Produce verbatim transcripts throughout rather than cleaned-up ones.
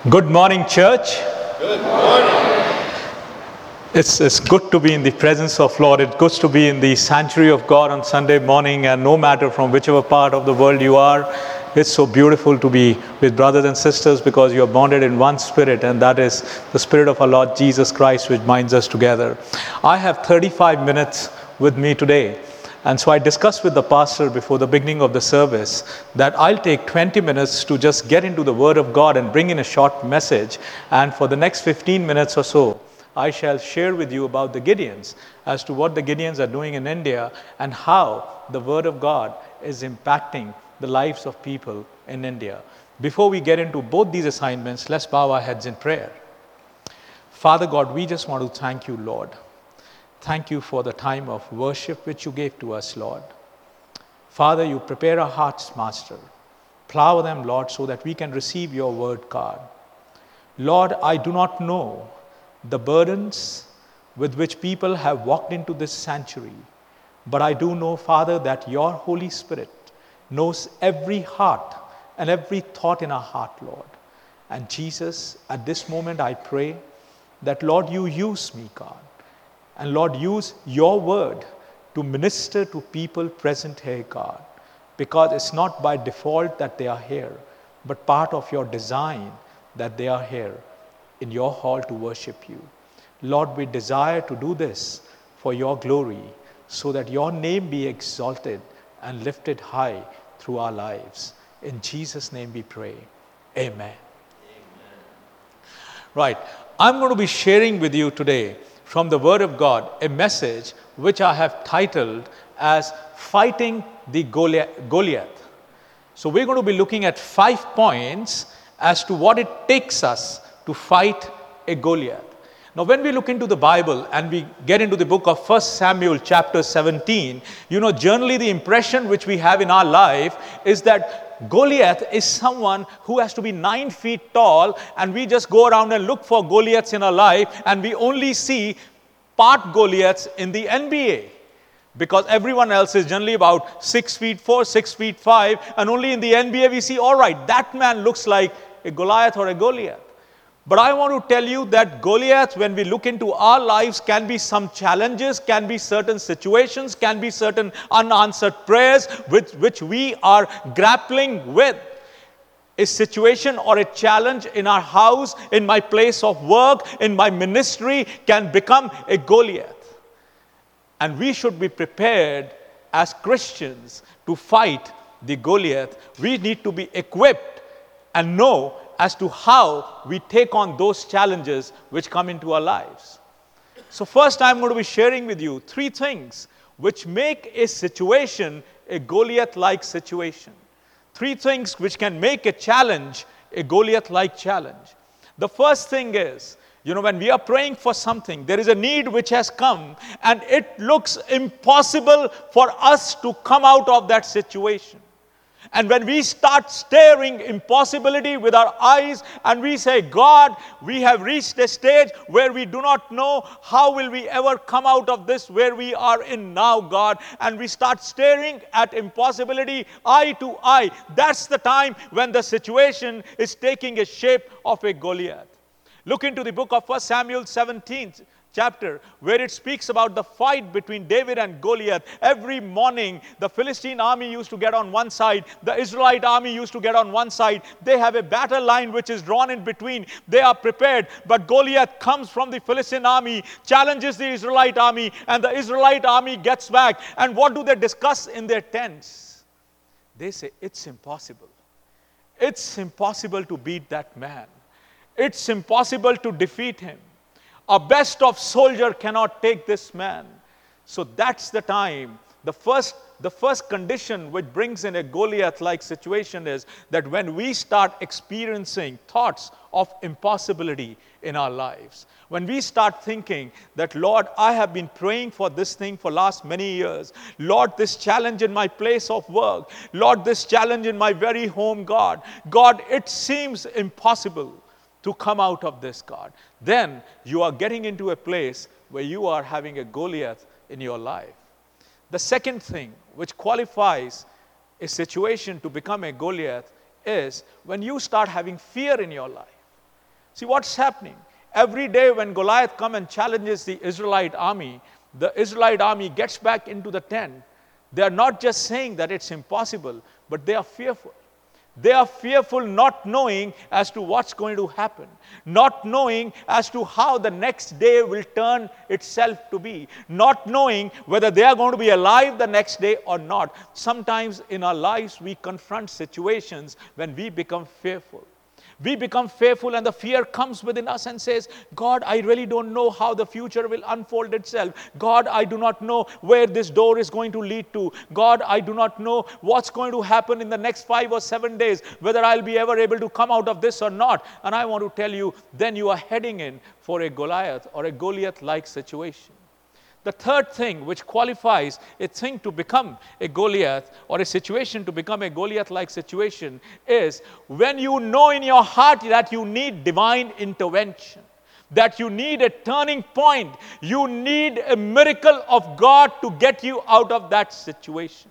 Good morning, church. Good morning. It's, it's good to be in the presence of Lord. It's good to be in the sanctuary of God on Sunday morning, and no matter from whichever part of the world you are, it's so beautiful to be with brothers and sisters because you are bonded in one spirit, and that is the spirit of our Lord Jesus Christ, which binds us together. I have thirty-five minutes with me today. And so I discussed with the pastor before the beginning of the service that I'll take twenty minutes to just get into the Word of God and bring in a short message. And for the next fifteen minutes or so, I shall share with you about the Gideons, as to what the Gideons are doing in India and how the Word of God is impacting the lives of people in India. Before we get into both these assignments, let's bow our heads in prayer. Father God, we just want to thank you, Lord. Thank you for the time of worship which you gave to us, Lord. Father, you prepare our hearts, Master. Plow them, Lord, so that we can receive your word, God. Lord, I do not know the burdens with which people have walked into this sanctuary, but I do know, Father, that your Holy Spirit knows every heart and every thought in our heart, Lord. And Jesus, at this moment I pray that, Lord, you use me, God. And Lord, use your word to minister to people present here, God. Because it's not by default that they are here, but part of your design that they are here in your hall to worship you. Lord, we desire to do this for your glory, so that your name be exalted and lifted high through our lives. In Jesus' name we pray. Amen. Amen. Right. I'm going to be sharing with you today from the Word of God a message which I have titled as Fighting the Goliath. So we're going to be looking at five points as to what it takes us to fight a Goliath. Now when we look into the Bible and we get into the book of First Samuel chapter seventeen, you know, generally the impression which we have in our life is that Goliath is someone who has to be nine feet tall, and we just go around and look for Goliaths in our life, and we only see part Goliaths in the N B A. Because everyone else is generally about six feet four, six feet five, and only in the N B A we see, all right, that man looks like a Goliath or a Goliath. But I want to tell you that Goliath, when we look into our lives, can be some challenges, can be certain situations, can be certain unanswered prayers with which we are grappling with. A situation or a challenge in our house, in my place of work, in my ministry can become a Goliath. And we should be prepared as Christians to fight the Goliath. We need to be equipped and know as to how we take on those challenges which come into our lives. So first, I'm going to be sharing with you three things which make a situation a Goliath-like situation. Three things which can make a challenge a Goliath-like challenge. The first thing is, you know, when we are praying for something, there is a need which has come, and it looks impossible for us to come out of that situation. And when we start staring impossibility with our eyes and we say, God, we have reached a stage where we do not know how will we ever come out of this where we are in now, God. And we start staring at impossibility eye to eye. That's the time when the situation is taking a shape of a Goliath. Look into the book of First Samuel seventeen. Chapter, where it speaks about the fight between David and Goliath. Every morning, the Philistine army used to get on one side. The Israelite army used to get on one side. They have a battle line which is drawn in between. They are prepared. But Goliath comes from the Philistine army, challenges the Israelite army, and the Israelite army gets back. And what do they discuss in their tents? They say, it's impossible. It's impossible to beat that man. It's impossible to defeat him. A best of soldier cannot take this man. So that's the time. The first, the first condition which brings in a Goliath-like situation is that when we start experiencing thoughts of impossibility in our lives, when we start thinking that, Lord, I have been praying for this thing for last many years. Lord, this challenge in my place of work. Lord, this challenge in my very home, God. God, it seems impossible to come out of this, God. Then you are getting into a place where you are having a Goliath in your life. The second thing which qualifies a situation to become a Goliath is when you start having fear in your life. See what's happening? Every day when Goliath comes and challenges the Israelite army, the Israelite army gets back into the tent. They are not just saying that it's impossible, but they are fearful. They are fearful, not knowing as to what's going to happen, not knowing as to how the next day will turn itself to be, not knowing whether they are going to be alive the next day or not. Sometimes in our lives we confront situations when we become fearful. We become fearful and the fear comes within us and says, God, I really don't know how the future will unfold itself. God, I do not know where this door is going to lead to. God, I do not know what's going to happen in the next five or seven days, whether I'll be ever able to come out of this or not. And I want to tell you, then you are heading in for a Goliath or a Goliath-like situation. The third thing which qualifies a thing to become a Goliath or a situation to become a Goliath-like situation is when you know in your heart that you need divine intervention, that you need a turning point, you need a miracle of God to get you out of that situation.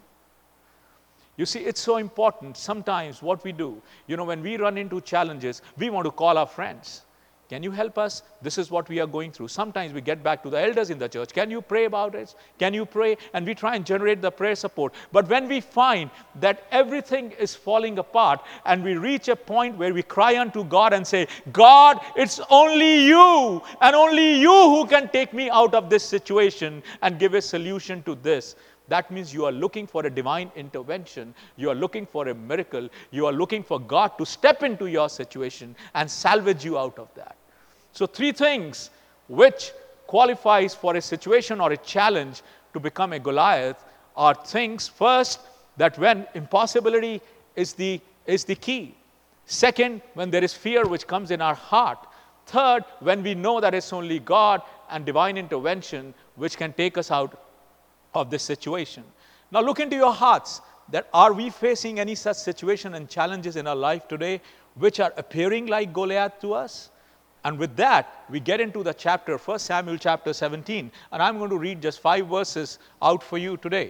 You see, it's so important. Sometimes what we do, you know, when we run into challenges, we want to call our friends. Can you help us? This is what we are going through. Sometimes we get back to the elders in the church. Can you pray about it? Can you pray? And we try and generate the prayer support. But when we find that everything is falling apart and we reach a point where we cry unto God and say, God, it's only you and only you who can take me out of this situation and give a solution to this. That means you are looking for a divine intervention. You are looking for a miracle. You are looking for God to step into your situation and salvage you out of that. So three things which qualifies for a situation or a challenge to become a Goliath are things, first, that when impossibility is the, is the key. Second, when there is fear which comes in our heart. Third, when we know that it's only God and divine intervention which can take us out of this situation. Now look into your hearts, that are we facing any such situation and challenges in our life today which are appearing like Goliath to us? And with that, we get into the chapter, First Samuel chapter seventeen, and I'm going to read just five verses out for you today.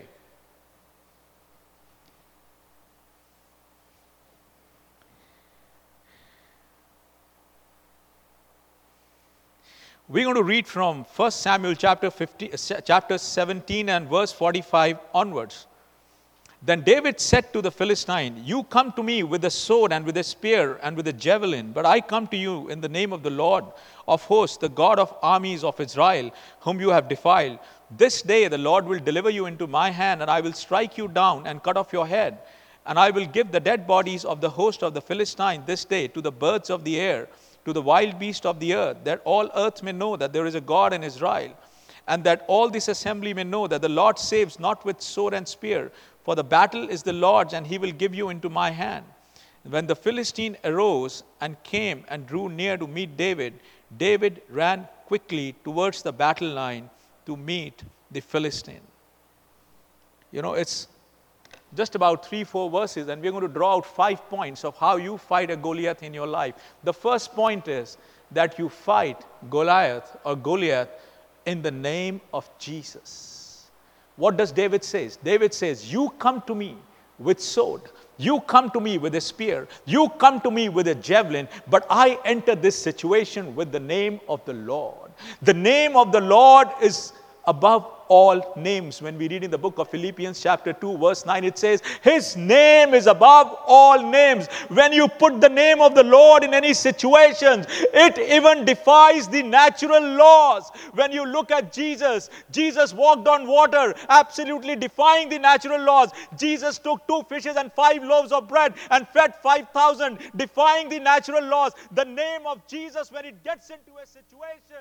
We're going to read from First Samuel chapter fifty, chapter seventeen and verse forty-five onwards. Then David said to the Philistine, you come to me with a sword and with a spear and with a javelin, but I come to you in the name of the Lord of hosts, the God of armies of Israel, whom you have defiled. This day the Lord will deliver you into my hand, and I will strike you down and cut off your head. And I will give the dead bodies of the host of the Philistine this day to the birds of the air, to the wild beasts of the earth, that all earth may know that there is a God in Israel, and that all this assembly may know that the Lord saves not with sword and spear, for the battle is the Lord's, and he will give you into my hand. When the Philistine arose and came and drew near to meet David, David ran quickly towards the battle line to meet the Philistine. You know, it's just about three, four verses, and we're going to draw out five points of how you fight a Goliath in your life. The first point is that you fight Goliath or Goliath in the name of Jesus. What does David say? David says, you come to me with sword. You come to me with a spear. You come to me with a javelin. But I enter this situation with the name of the Lord. The name of the Lord is above all names. When we read in the book of Philippians chapter two verse nine, it says, his name is above all names. When you put the name of the Lord in any situation, it even defies the natural laws. When you look at Jesus, Jesus walked on water, absolutely defying the natural laws. Jesus took two fishes and five loaves of bread and fed five thousand, defying the natural laws. The name of Jesus, when it gets into a situation,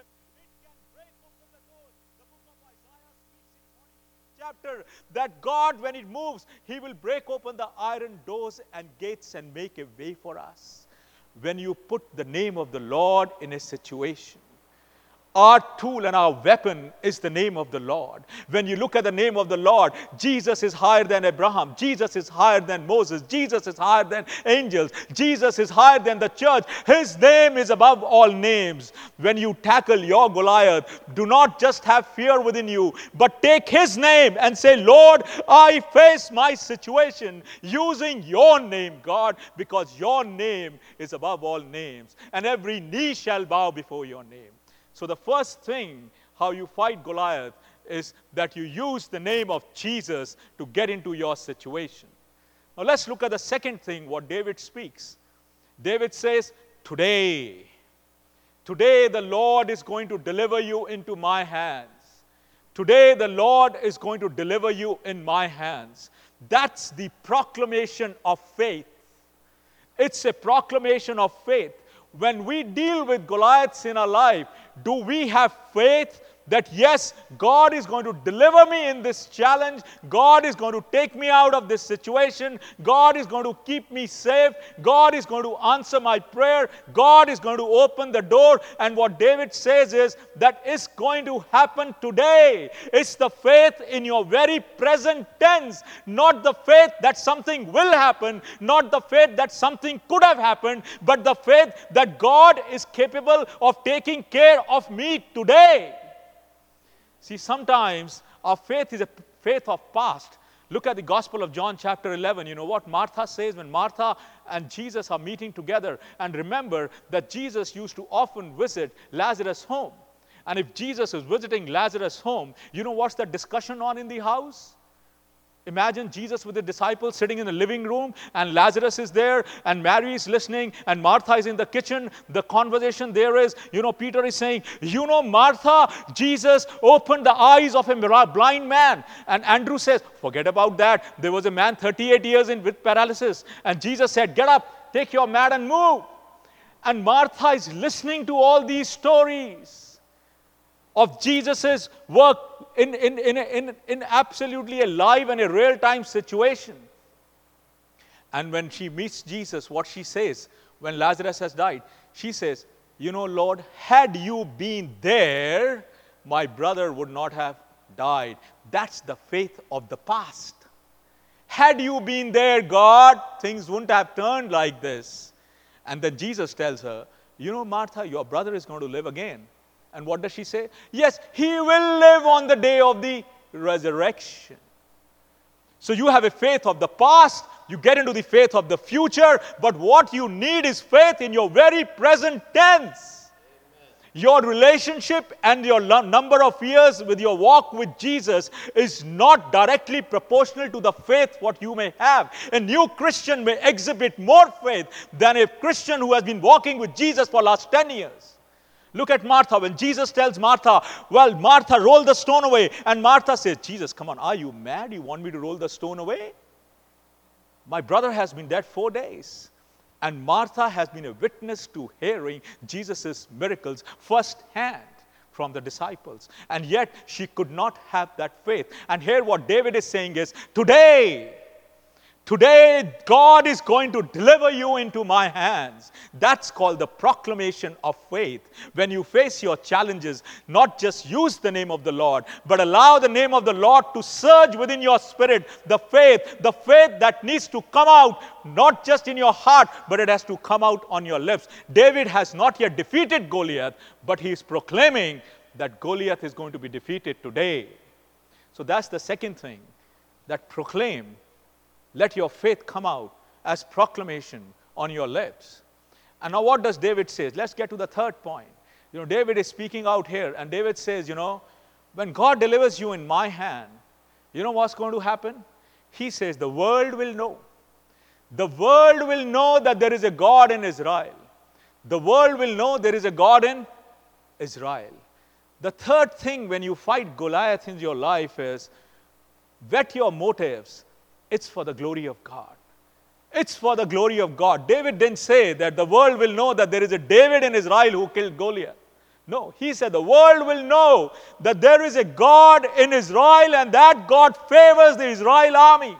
chapter, that God, when it moves, he will break open the iron doors and gates and make a way for us. When you put the name of the Lord in a situation, Our tool and our weapon is the name of the Lord. When you look at the name of the Lord, Jesus is higher than Abraham. Jesus is higher than Moses. Jesus is higher than angels. Jesus is higher than the church. His name is above all names. When you tackle your Goliath, do not just have fear within you, but take his name and say, Lord, I face my situation using your name, God, because your name is above all names, and every knee shall bow before your name. So the first thing how you fight Goliath is that you use the name of Jesus to get into your situation. Now let's look at the second thing, what David speaks. David says, today, today the Lord is going to deliver you into my hands. Today the Lord is going to deliver you in my hands. That's the proclamation of faith. It's a proclamation of faith. When we deal with Goliaths in our life, do we have faith that yes, God is going to deliver me in this challenge. God is going to take me out of this situation. God is going to keep me safe. God is going to answer my prayer. God is going to open the door. And what David says is that is going to happen today. It's the faith in your very present tense, not the faith that something will happen, not the faith that something could have happened, but the faith that God is capable of taking care of me today. See, sometimes our faith is a faith of past. Look at the Gospel of John chapter eleven. You know what Martha says when Martha and Jesus are meeting together. And remember that Jesus used to often visit Lazarus' home. And if Jesus is visiting Lazarus' home, you know what's the discussion on in the house? Imagine Jesus with the disciples sitting in the living room, and Lazarus is there, and Mary is listening, and Martha is in the kitchen. The conversation there is, you know, Peter is saying, you know, Martha, Jesus opened the eyes of a blind man. And Andrew says, forget about that. There was a man thirty-eight years in with paralysis. And Jesus said, get up, take your mat and move. And Martha is listening to all these stories of Jesus' work in, in, in, in, in absolutely a live and a real-time situation. And when she meets Jesus, what she says, when Lazarus has died, she says, you know, Lord, had you been there, my brother would not have died. That's the faith of the past. Had you been there, God, things wouldn't have turned like this. And then Jesus tells her, you know, Martha, your brother is going to live again. And what does she say? Yes, he will live on the day of the resurrection. So you have a faith of the past, you get into the faith of the future, but what you need is faith in your very present tense. Your relationship and your number of years with your walk with Jesus is not directly proportional to the faith what you may have. A new Christian may exhibit more faith than a Christian who has been walking with Jesus for the last ten years. Look at Martha. When Jesus tells Martha, well, Martha, roll the stone away. And Martha says, Jesus, come on, are you mad? You want me to roll the stone away? My brother has been dead four days. And Martha has been a witness to hearing Jesus' miracles firsthand from the disciples. And yet, she could not have that faith. And here what David is saying is, today, Today, God is going to deliver you into my hands. That's called the proclamation of faith. When you face your challenges, not just use the name of the Lord, but allow the name of the Lord to surge within your spirit. The faith, the faith that needs to come out, not just in your heart, but it has to come out on your lips. David has not yet defeated Goliath, but he is proclaiming that Goliath is going to be defeated today. So that's the second thing, that proclaim. Let your faith come out as proclamation on your lips. And now what does David say? Let's get to the third point. You know, David is speaking out here, and David says, you know, when God delivers you in my hand, you know what's going to happen? He says, the world will know. The world will know that there is a God in Israel. The world will know there is a God in Israel. The third thing when you fight Goliath in your life is, vet your motives. It's for the glory of God. It's for the glory of God. David didn't say that the world will know that there is a David in Israel who killed Goliath. No, he said the world will know that there is a God in Israel and that God favors the Israel army.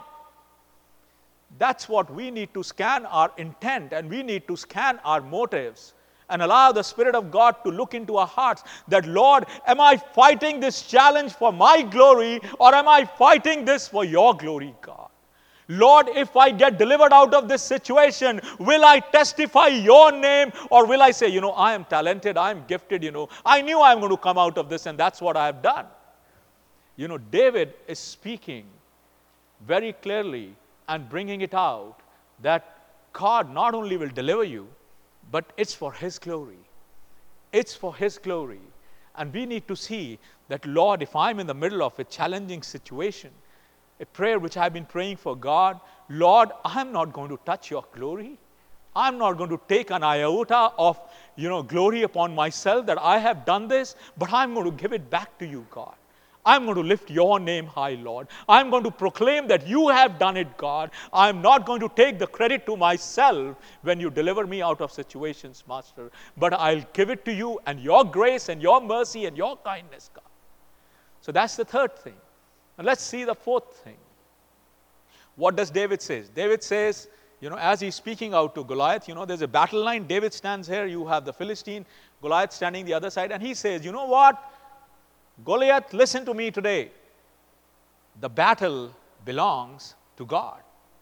That's what we need to scan our intent, and we need to scan our motives. and allow the Spirit of God to look into our hearts that, Lord, am I fighting this challenge for my glory, or am I fighting this for your glory, God? Lord, if I get delivered out of this situation, will I testify your name, or will I say, you know, I am talented, I am gifted, you know, I knew I am going to come out of this and that's what I have done. You know, David is speaking very clearly and bringing it out that God not only will deliver you, but it's for His glory. It's for His glory. And we need to see that, Lord, if I'm in the middle of a challenging situation, a prayer which I've been praying for God, Lord, I'm not going to touch your glory. I'm not going to take an iota of, you know, glory upon myself that I have done this, but I'm going to give it back to you, God. I'm going to lift your name high, Lord. I'm going to proclaim that you have done it, God. I'm not going to take the credit to myself when you deliver me out of situations, Master, but I'll give it to you and your grace and your mercy and your kindness, God. So that's the third thing. Now let's see the fourth thing. What does David say? David says, you know, as he's speaking out to Goliath, you know, there's a battle line. David stands here. You have the Philistine, Goliath standing the other side. And he says, you know what? Goliath, listen to me today. The battle belongs to God.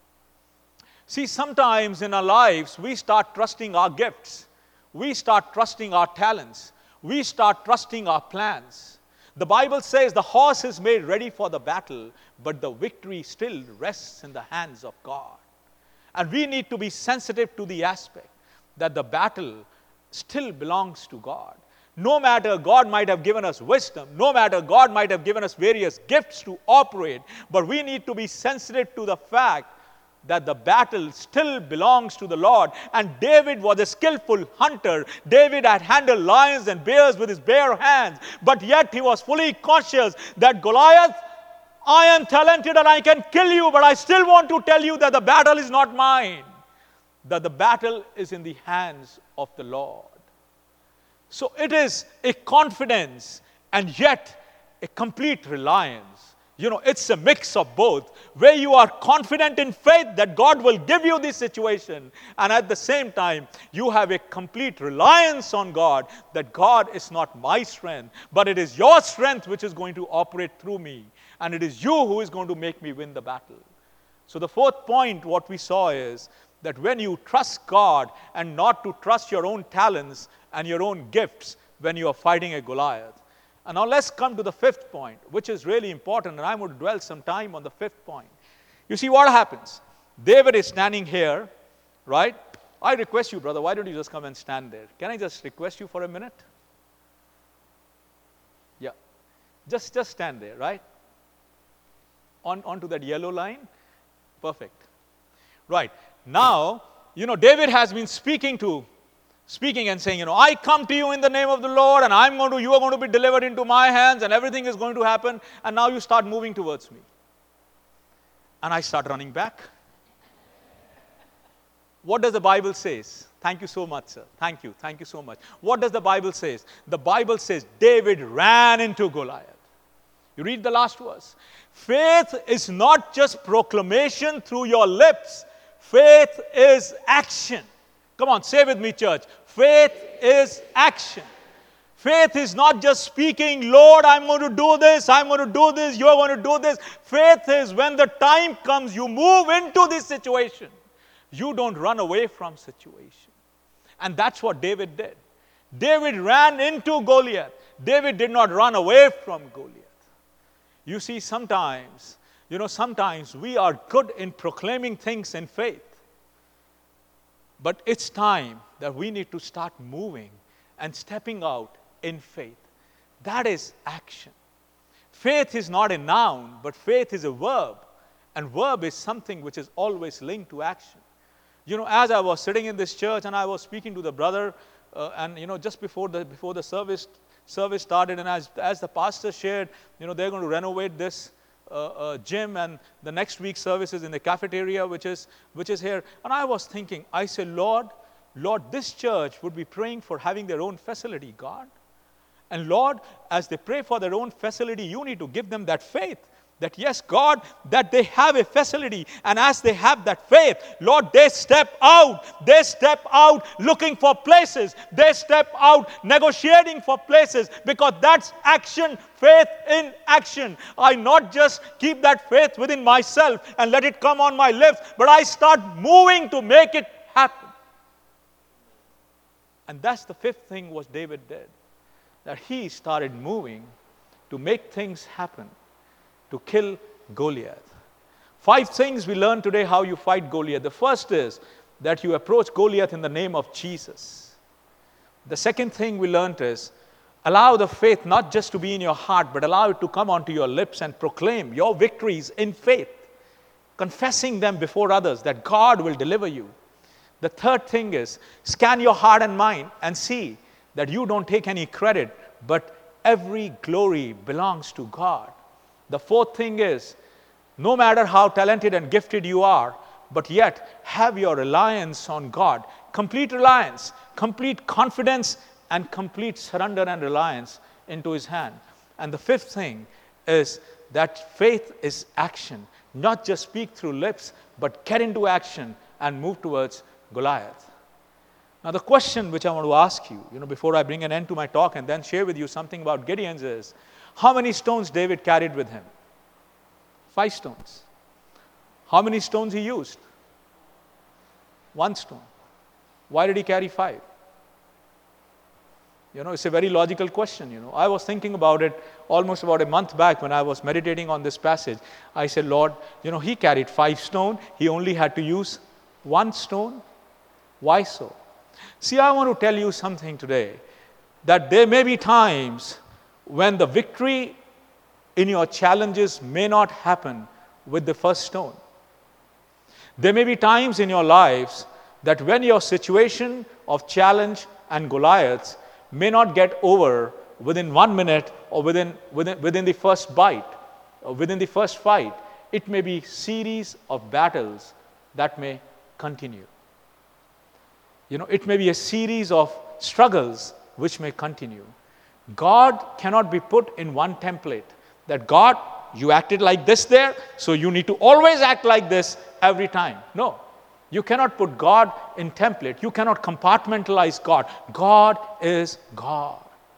See, sometimes in our lives, we start trusting our gifts. We start trusting our talents. We start trusting our plans. The Bible says the horse is made ready for the battle, but the victory still rests in the hands of God. And we need to be sensitive to the aspect that the battle still belongs to God. No matter God might have given us wisdom, no matter God might have given us various gifts to operate, but we need to be sensitive to the fact that the battle still belongs to the Lord. And David was a skillful hunter. David had handled lions and bears with his bare hands, but yet he was fully conscious that, Goliath, I am talented and I can kill you, but I still want to tell you that the battle is not mine, that the battle is in the hands of the Lord. So it is a confidence and yet a complete reliance. You know, it's a mix of both, where you are confident in faith that God will give you this situation, and at the same time, you have a complete reliance on God, that God is not my strength, but it is your strength which is going to operate through me, and it is you who is going to make me win the battle. So the fourth point, what we saw is that when you trust God and not to trust your own talents and your own gifts when you are fighting a Goliath. And now let's come to the fifth point, which is really important, and I'm going to dwell some time on the fifth point. You see what happens? David is standing here, right? I request you, brother, why don't you just come and stand there? Can I just request you for a minute? Yeah. Just, just stand there, right? On, onto that yellow line. Perfect. Right. Now, you know, David has been speaking to Speaking and saying, you know, I come to you in the name of the Lord, and I'm going to, you are going to be delivered into my hands, and everything is going to happen. And now you start moving towards me. And I start running back. What does the Bible say? Thank you so much, sir. Thank you. Thank you so much. What does the Bible say? The Bible says David ran into Goliath. You read the last verse. Faith is not just proclamation through your lips. Faith is action. Come on, say with me, church. Faith is action. Faith is not just speaking, Lord, I'm going to do this, I'm going to do this, you're going to do this. Faith is when the time comes, you move into this situation. You don't run away from situation. And that's what David did. David ran into Goliath. David did not run away from Goliath. You see, sometimes, you know, sometimes we are good in proclaiming things in faith. But it's time that we need to start moving and stepping out in faith. That is action. Faith is not a noun, but faith is a verb. And verb is something which is always linked to action. You know, as I was sitting in this church and I was speaking to the brother, uh, and, you know, just before the, before the service, service started, and as, as the pastor shared, you know, they're going to renovate this Uh, uh, gym, and the next week's service is in the cafeteria, which is which is here. And I was thinking, I said, Lord, Lord, this church would be praying for having their own facility, God. And Lord, as they pray for their own facility, you need to give them that faith That yes, God, that they have a facility, and as they have that faith, Lord, they step out. They step out looking for places. They step out negotiating for places, because that's action, faith in action. I not just keep that faith within myself and let it come on my lips, but I start moving to make it happen. And that's the fifth thing what David did, that he started moving to make things happen, to kill Goliath. Five things we learn today how you fight Goliath. The first is that you approach Goliath in the name of Jesus. The second thing we learned is allow the faith not just to be in your heart, but allow it to come onto your lips and proclaim your victories in faith, confessing them before others that God will deliver you. The third thing is scan your heart and mind and see that you don't take any credit, but every glory belongs to God. The fourth thing is, no matter how talented and gifted you are, but yet have your reliance on God. Complete reliance, complete confidence, and complete surrender and reliance into His hand. And the fifth thing is that faith is action. Not just speak through lips, but get into action and move towards Goliath. Now the question which I want to ask you, you know, before I bring an end to my talk and then share with you something about Gideon's is, how many stones David carried with him? Five stones. How many stones he used? One stone. Why did he carry five? You know, it's a very logical question, you know. I was thinking about it almost about a month back when I was meditating on this passage. I said, Lord, you know, he carried five stone. He only had to use one stone. Why so? See, I want to tell you something today, that there may be times when the victory in your challenges may not happen with the first stone. There may be times in your lives that when your situation of challenge and Goliaths may not get over within one minute or within, within, within the first bite or within the first fight. It may be series of battles that may continue. You know, it may be a series of struggles which may continue. God cannot be put in one template, that God, you acted like this there, so you need to always act like this every time. No, you cannot put God in template. You cannot compartmentalize God. God is God.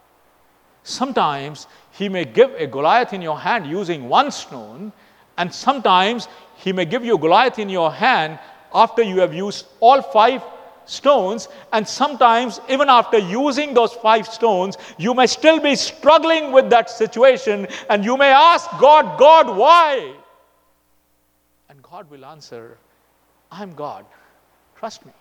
Sometimes He may give a Goliath in your hand using one stone, and sometimes He may give you a Goliath in your hand after you have used all five stones, and sometimes even after using those five stones, you may still be struggling with that situation, and you may ask God, God, why? And God will answer, I'm God. Trust me.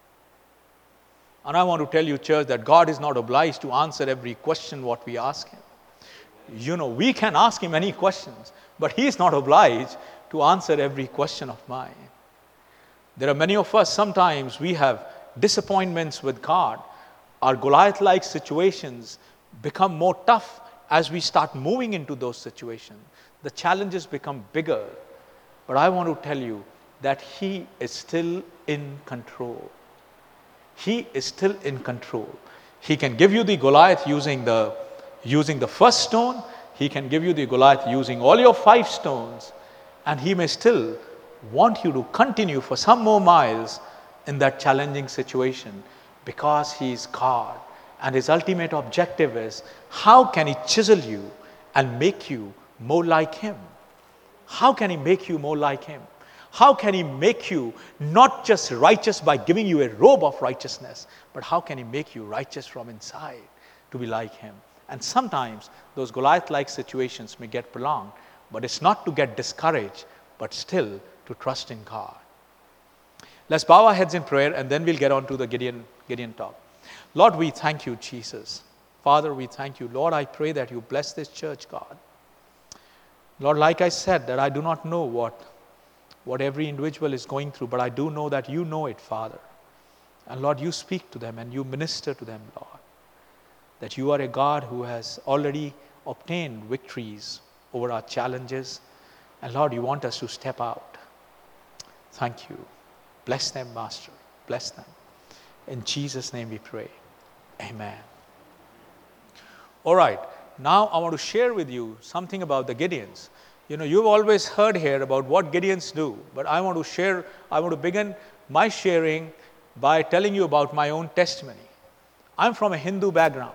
And I want to tell you, church, that God is not obliged to answer every question what we ask Him. You know, we can ask Him any questions, but He is not obliged to answer every question of mine. There are many of us, sometimes we have disappointments with God. Our Goliath-like situations become more tough as we start moving into those situations. The challenges become bigger. But I want to tell you that He is still in control. He is still in control. He can give you the Goliath using the, using the first stone. He can give you the Goliath using all your five stones. And He may still want you to continue for some more miles in that challenging situation, because He is God. And His ultimate objective is, how can He chisel you and make you more like Him? How can He make you more like Him? How can He make you not just righteous by giving you a robe of righteousness, but how can He make you righteous from inside to be like Him? And sometimes those Goliath-like situations may get prolonged, but it's not to get discouraged, but still to trust in God. Let's bow our heads in prayer, and then we'll get on to the Gideon, Gideon talk. Lord, we thank You, Jesus. Father, we thank You. Lord, I pray that You bless this church, God. Lord, like I said, that I do not know what, what every individual is going through, but I do know that You know it, Father. And Lord, You speak to them and You minister to them, Lord. That You are a God who has already obtained victories over our challenges. And Lord, You want us to step out. Thank You. Bless them, Master. Bless them. In Jesus' name we pray. Amen. All right. Now I want to share with you something about the Gideons. You know, you've always heard here about what Gideons do, but I want to share, I want to begin my sharing by telling you about my own testimony. I'm from a Hindu background.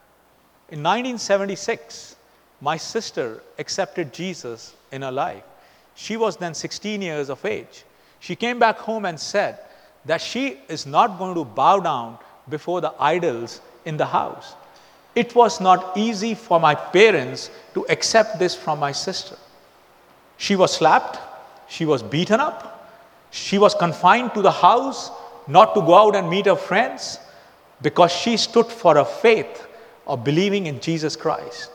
In nineteen seventy-six, my sister accepted Jesus in her life. She was then sixteen years of age. She came back home and said that she is not going to bow down before the idols in the house. It was not easy for my parents to accept this from my sister. She was slapped, she was beaten up, she was confined to the house, not to go out and meet her friends, because she stood for her faith of believing in Jesus Christ.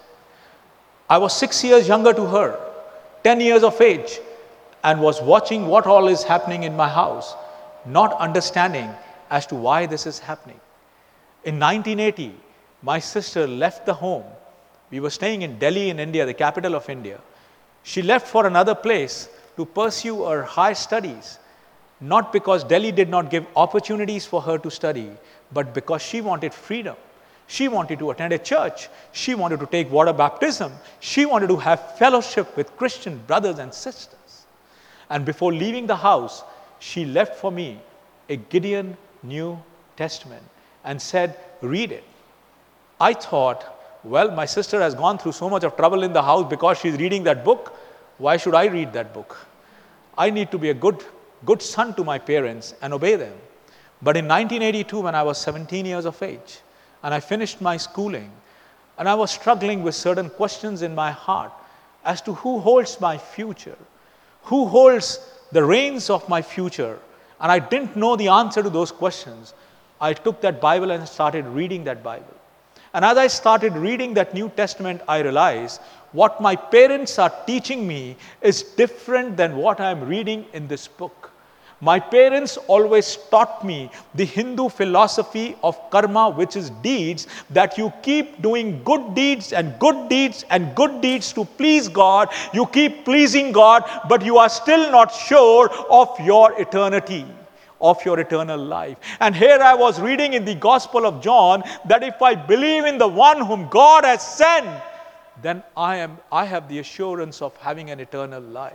I was six years younger to her, ten years of age, and was watching what all is happening in my house, not understanding as to why this is happening. In nineteen eighty, my sister left the home. We were staying in Delhi in India, the capital of India. She left for another place to pursue her higher studies, not because Delhi did not give opportunities for her to study, but because she wanted freedom. She wanted to attend a church. She wanted to take water baptism. She wanted to have fellowship with Christian brothers and sisters. And before leaving the house, she left for me a Gideon New Testament and said, read it. I thought, well, my sister has gone through so much of trouble in the house because she's reading that book. Why should I read that book? I need to be a good, good son to my parents and obey them. But in nineteen eighty-two, when I was seventeen years of age, and I finished my schooling, and I was struggling with certain questions in my heart as to who holds my future, who holds the reins of my future, and I didn't know the answer to those questions, I took that Bible and started reading that Bible. And as I started reading that New Testament, I realized what my parents are teaching me is different than what I'm reading in this book. My parents always taught me the Hindu philosophy of karma, which is deeds, that you keep doing good deeds and good deeds and good deeds to please God. You keep pleasing God, but you are still not sure of your eternity, of your eternal life. And here I was reading in the Gospel of John that if I believe in the one whom God has sent, then I am I have the assurance of having an eternal life.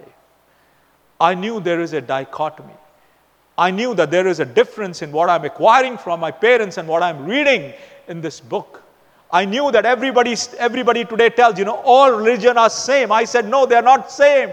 I knew there is a dichotomy. I knew that there is a difference in what I'm acquiring from my parents and what I'm reading in this book. I knew that everybody, everybody today tells, you know, all religion are same. I said, no, they're not same.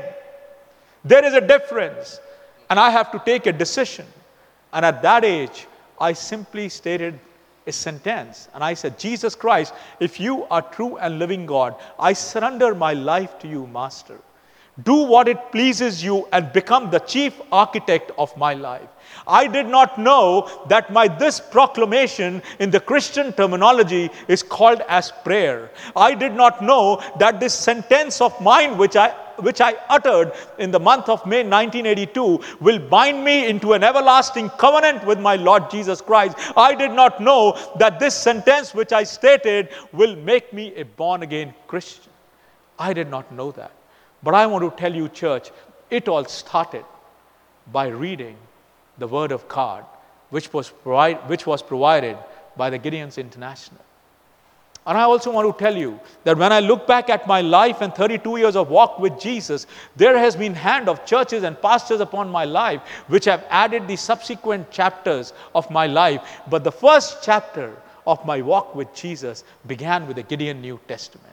There is a difference. And I have to take a decision. And at that age, I simply stated a sentence. And I said, Jesus Christ, if you are true and living God, I surrender my life to you, Master. Do what it pleases you and become the chief architect of my life. I did not know that my this proclamation in the Christian terminology is called as prayer. I did not know that this sentence of mine which I which I uttered in the month of May nineteen eighty-two will bind me into an everlasting covenant with my Lord Jesus Christ. I did not know that this sentence which I stated will make me a born-again Christian. I did not know that. But I want to tell you, church, it all started by reading the Word of God, which was, provide, which was provided by the Gideons International. And I also want to tell you that when I look back at my life and thirty-two years of walk with Jesus, there has been hand of churches and pastors upon my life which have added the subsequent chapters of my life. But the first chapter of my walk with Jesus began with the Gideon New Testament.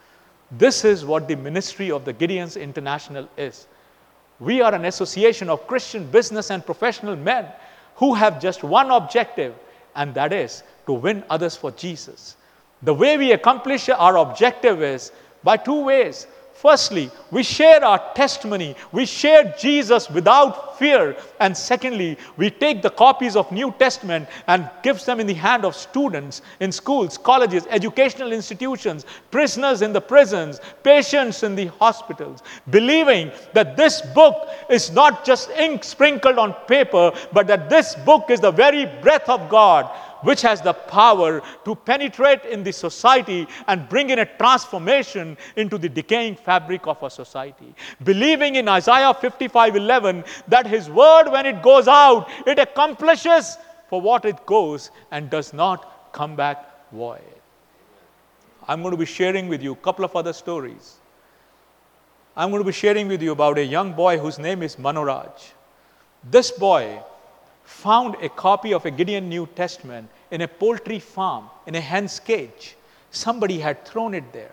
This is what the ministry of the Gideons International is. We are an association of Christian business and professional men who have just one objective, and that is to win others for Jesus. The way we accomplish our objective is by two ways. Firstly, we share our testimony. We share Jesus without fear. And secondly, we take the copies of New Testament and give them in the hand of students in schools, colleges, educational institutions, prisoners in the prisons, patients in the hospitals, believing that this book is not just ink sprinkled on paper, but that this book is the very breath of God, which has the power to penetrate in the society and bring in a transformation into the decaying fabric of our society. Believing in Isaiah fifty-five eleven that His word, when it goes out, it accomplishes for what it goes and does not come back void. I'm going to be sharing with you a couple of other stories. I'm going to be sharing with you about a young boy whose name is Manoraj. This boy found a copy of a Gideon New Testament in a poultry farm, in a hen's cage. Somebody had thrown it there.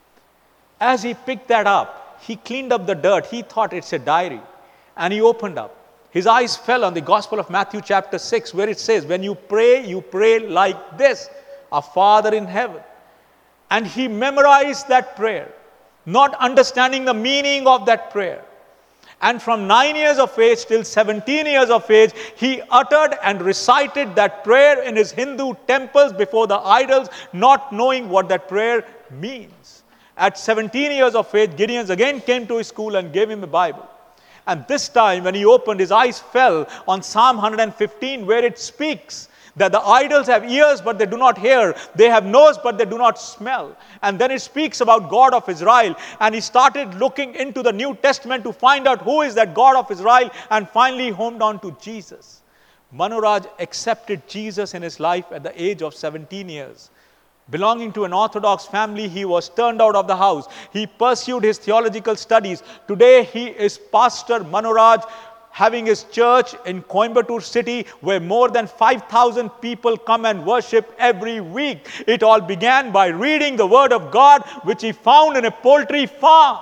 As he picked that up, he cleaned up the dirt. He thought it's a diary. And he opened up. His eyes fell on the Gospel of Matthew chapter six, where it says, when you pray, you pray like this, our Father in heaven. And he memorized that prayer, not understanding the meaning of that prayer. And from nine years of age till seventeen years of age, he uttered and recited that prayer in his Hindu temples before the idols, not knowing what that prayer means. At seventeen years of age, Gideon again came to his school and gave him a Bible. And this time, when he opened, his eyes fell on Psalm one fifteen, where it speaks that the idols have ears, but they do not hear. They have nose, but they do not smell. And then it speaks about God of Israel. And he started looking into the New Testament to find out who is that God of Israel, and finally homed on to Jesus. Manoraj accepted Jesus in his life at the age of seventeen years. Belonging to an Orthodox family, he was turned out of the house. He pursued his theological studies. Today, he is Pastor Manoraj, having his church in Coimbatore city, where more than five thousand people come and worship every week. It all began by reading the Word of God, which he found in a poultry farm.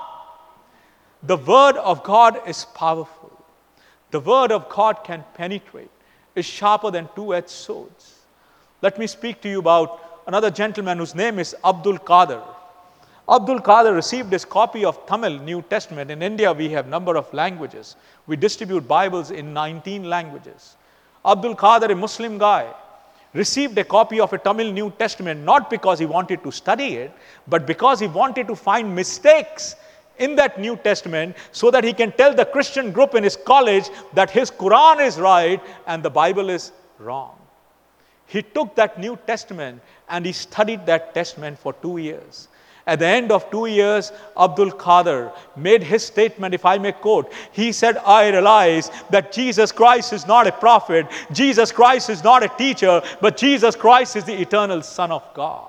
The Word of God is powerful. The Word of God can penetrate, is sharper than two-edged swords. Let me speak to you about another gentleman whose name is Abdul Qadir. Abdul Qadir received his copy of Tamil New Testament. In India, we have number of languages. We distribute Bibles in nineteen languages. Abdul Qadir, a Muslim guy, received a copy of a Tamil New Testament, not because he wanted to study it, but because he wanted to find mistakes in that New Testament so that he can tell the Christian group in his college that his Quran is right and the Bible is wrong. He took that New Testament and he studied that Testament for two years. At the end of two years, Abdul Qadir made his statement, if I may quote. He said, I realize that Jesus Christ is not a prophet, Jesus Christ is not a teacher, but Jesus Christ is the eternal Son of God.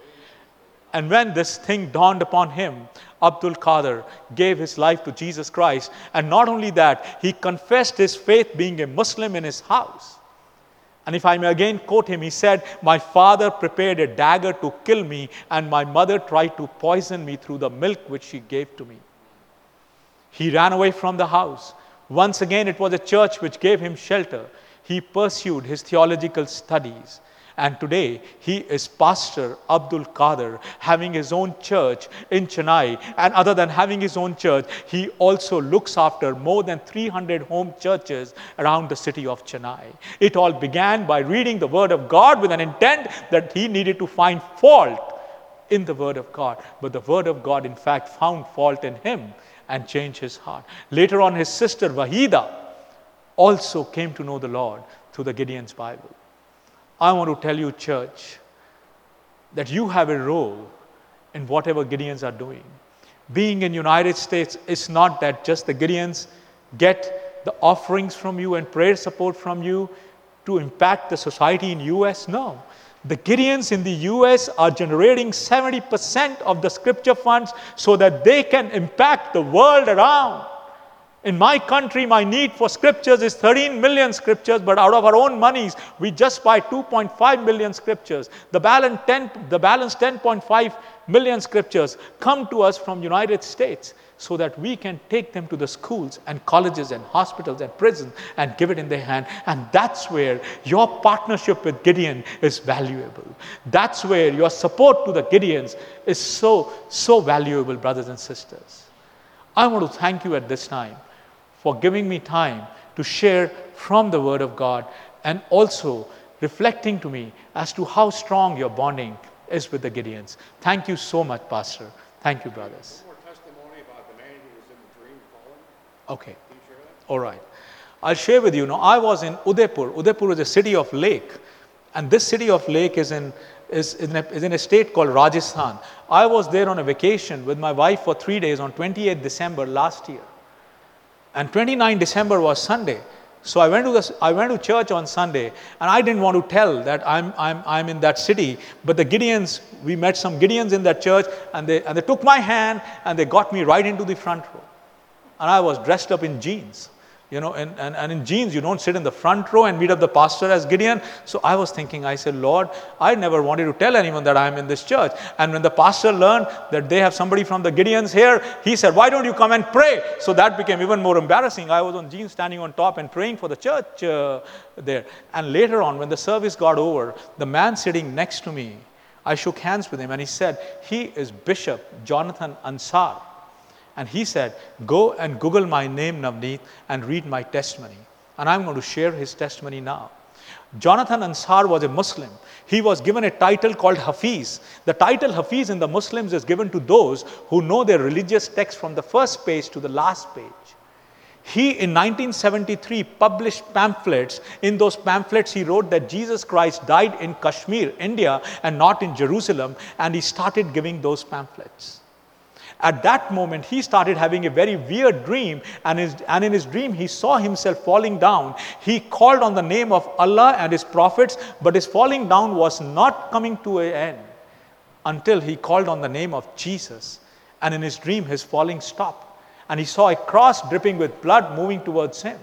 And when this thing dawned upon him, Abdul Qadir gave his life to Jesus Christ. And not only that, he confessed his faith being a Muslim in his house. And if I may again quote him, he said, my father prepared a dagger to kill me, and my mother tried to poison me through the milk which she gave to me. He ran away from the house. Once again, it was a church which gave him shelter. He pursued his theological studies. And today, he is Pastor Abdul Qadir, having his own church in Chennai. And other than having his own church, he also looks after more than three hundred home churches around the city of Chennai. It all began by reading the Word of God with an intent that he needed to find fault in the Word of God. But the Word of God, in fact, found fault in him and changed his heart. Later on, his sister Wahida also came to know the Lord through the Gideon's Bible. I want to tell you, church, that you have a role in whatever Gideons are doing. Being in United States, it's not that just the Gideons get the offerings from you and prayer support from you to impact the society in U S. No. The Gideons in the U S are generating seventy percent of the scripture funds so that they can impact the world around. In my country, my need for scriptures is thirteen million scriptures, but out of our own monies, we just buy two point five million scriptures. The balance ten, the balance ten point five million scriptures come to us from United States so that we can take them to the schools and colleges and hospitals and prisons and give it in their hand. And that's where your partnership with Gideon is valuable. That's where your support to the Gideons is so, so valuable, brothers and sisters. I want to thank you at this time for giving me time to share from the Word of God and also reflecting to me as to how strong your bonding is with the Gideons. Thank you so much, Pastor. Thank you, brothers. One more testimony about the man who was in the dream falling. Okay. Can you share that? All right. I'll share with you. Now, I was in Udaipur. Udaipur is a city of lake. And this city of lake is in, is, in a, is in a state called Rajasthan. I was there on a vacation with my wife for three days on twenty-eighth December last year. And twenty-ninth December was Sunday. So I went to the, I went to church on Sunday, and I didn't want to tell that I'm, I'm, I'm in that city. But the Gideons, we met some Gideons in that church, and they, and they took my hand, and they got me right into the front row. And I was dressed up in jeans. You know, and, and, and in jeans, you don't sit in the front row and meet up the pastor as Gideon. So I was thinking, I said, Lord, I never wanted to tell anyone that I'm in this church. And when the pastor learned that they have somebody from the Gideons here, he said, why don't you come and pray? So that became even more embarrassing. I was on jeans standing on top and praying for the church uh, there. And later on, when the service got over, the man sitting next to me, I shook hands with him, and he said, he is Bishop Jonathan Ansar. And he said, go and Google my name, Navneet, and read my testimony. And I'm going to share his testimony now. Jonathan Ansar was a Muslim. He was given a title called Hafiz. The title Hafiz in the Muslims is given to those who know their religious text from the first page to the last page. He, in nineteen seventy-three, published pamphlets. In those pamphlets, he wrote that Jesus Christ died in Kashmir, India, and not in Jerusalem. And he started giving those pamphlets. At that moment, he started having a very weird dream, and, his, and in his dream, he saw himself falling down. He called on the name of Allah and his prophets, but his falling down was not coming to an end until he called on the name of Jesus. And in his dream, his falling stopped, and he saw a cross dripping with blood moving towards him.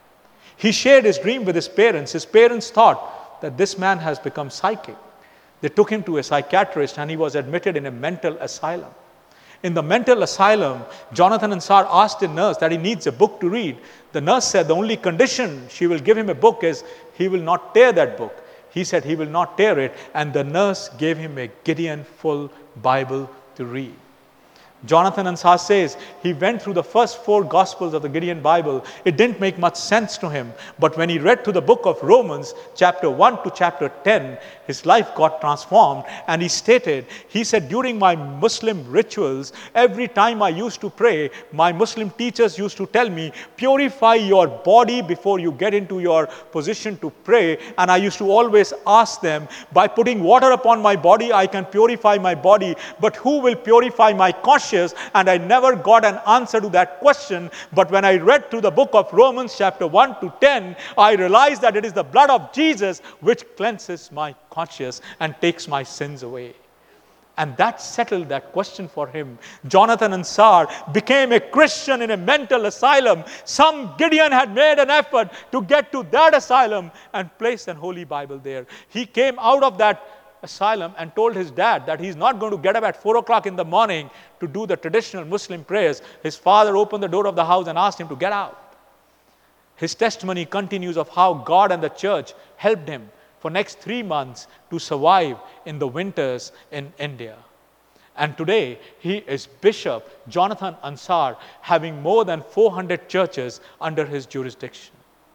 He shared his dream with his parents. His parents thought that this man has become psychic. They took him to a psychiatrist, and he was admitted in a mental asylum. In the mental asylum, Jonathan Ansar asked a nurse that he needs a book to read. The nurse said the only condition she will give him a book is he will not tear that book. He said he will not tear it, and the nurse gave him a Gideon full Bible to read. Jonathan Ansar says he went through the first four Gospels of the Gideon Bible. It didn't make much sense to him. But when he read through the book of Romans, chapter one to chapter ten, his life got transformed. And he stated, he said, during my Muslim rituals, every time I used to pray, my Muslim teachers used to tell me, purify your body before you get into your position to pray. And I used to always ask them, by putting water upon my body, I can purify my body. But who will purify my conscience? And I never got an answer to that question. But when I read through the book of Romans chapter one to ten, I realized that it is the blood of Jesus which cleanses my conscience and takes my sins away. And that settled that question for him. Jonathan Ansar became a Christian in a mental asylum. Some Gideon had made an effort to get to that asylum and place an Holy Bible there. He came out of that asylum and told his dad that he's not going to get up at four o'clock in the morning to do the traditional Muslim prayers. His father opened the door of the house and asked him to get out. His testimony continues of how God and the church helped him for next three months to survive in the winters in India. And today, he is Bishop Jonathan Ansar, having more than four hundred churches under his jurisdiction.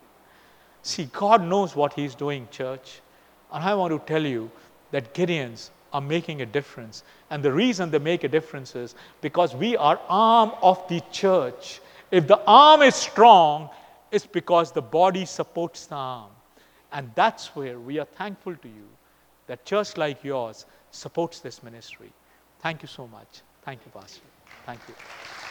See, God knows what he's doing, church. And I want to tell you that Gideons are making a difference. And the reason they make a difference is because we are arm of the church. If the arm is strong, it's because the body supports the arm. And that's where we are thankful to you that church like yours supports this ministry. Thank you so much. Thank you, Pastor. Thank you.